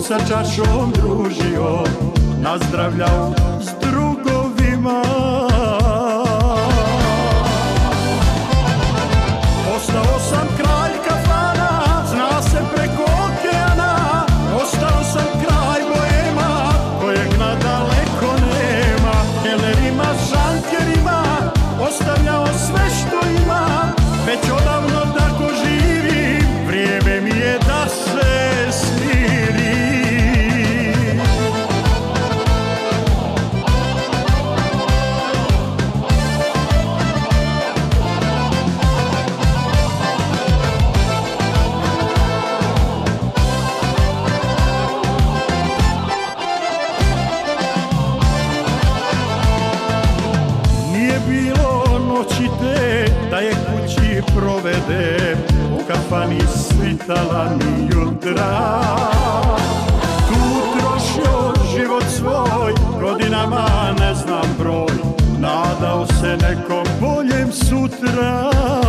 sa čašom družio, nazdravljao s drugovima. Ostao sam kralj kafana, zna se preko okeana. Ostao sam kralj boema, kojeg nadaleko nema. Kellerima, šankerima, ostavljao sve što ima. Već odavno tako živim, vrijeme mi je da se smirim. Nije bilo noći te da je kući provedem, u kafani svitala mi jutra. Tu trošio život svoj, godinama ne znam broj, nadao se nekom boljem sutra.